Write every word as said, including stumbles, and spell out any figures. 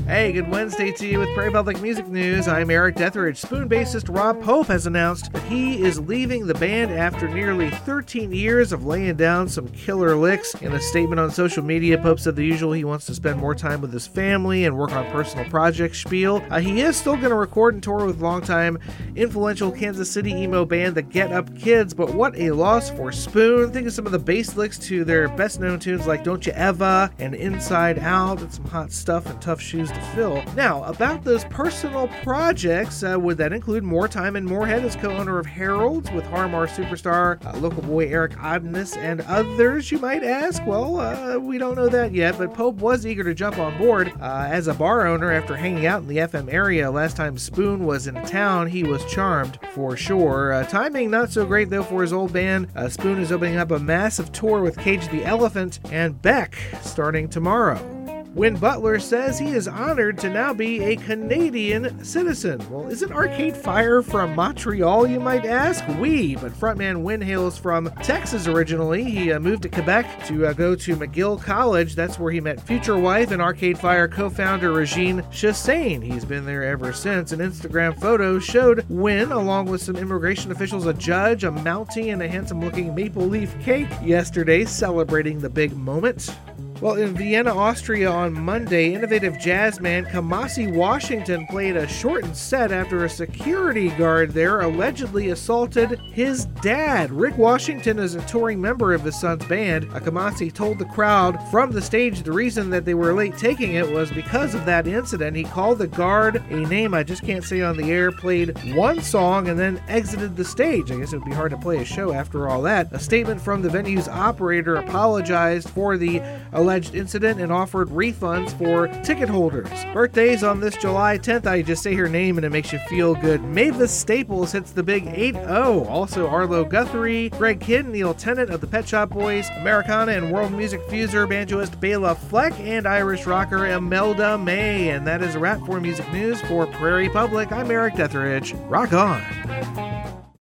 Hey, good Wednesday to you with Prairie Public Music News. I'm Eric Detheridge. Spoon bassist Rob Pope has announced that he is leaving the band after nearly thirteen years of laying down some killer licks. In a statement on social media, Pope said the usual he wants to spend more time with his family and work on personal projects spiel. Uh, he is still going to record and tour with longtime influential Kansas City emo band The Get Up Kids, but what a loss for Spoon. Think of some of the bass licks to their best-known tunes like Don't You Ever and Inside Out. It's some hot stuff and tough shoes to fill. Now, about those personal projects, uh, would that include more time in Moorhead as co-owner of Harold's with Harmar superstar, uh, local boy Eric Odness, and others, you might ask? Well, uh, we don't know that yet, but Pope was eager to jump on board. Uh, as a bar owner, after hanging out in the F M area last time Spoon was in town, he was charmed for sure. Uh, timing not so great, though, for his old band. Uh, Spoon is opening up a massive tour with Cage the Elephant and Beck starting tomorrow. Win Butler says he is honored to now be a Canadian citizen. Well, isn't Arcade Fire from Montreal, you might ask? Oui, but frontman Win hails from Texas originally. He uh, moved to Quebec to uh, go to McGill College. That's where he met future wife and Arcade Fire co-founder Regine Chassain. He's been there ever since. An Instagram photo showed Win, along with some immigration officials, a judge, a Mountie, and a handsome-looking maple leaf cake yesterday, celebrating the big moment. Well, in Vienna, Austria on Monday, innovative jazz man Kamasi Washington played a shortened set after a security guard there allegedly assaulted his dad. Rick Washington is a touring member of his son's band. Kamasi told the crowd from the stage the reason that they were late taking it was because of that incident. He called the guard a name I just can't say on the air, played one song, and then exited the stage. I guess it would be hard to play a show after all that. A statement from the venue's operator apologized for the alleged incident and offered refunds for ticket holders. Birthdays on this July tenth, I just say her name and it makes you feel good. Mavis Staples hits the big eight oh. Also Arlo Guthrie, Greg Kidd, Neil Tennant of the Pet Shop Boys, Americana and world music fuser banjoist Bela Fleck, and Irish rocker Imelda May. And that is a wrap for music news for Prairie Public. I'm Eric Detheridge. Rock on.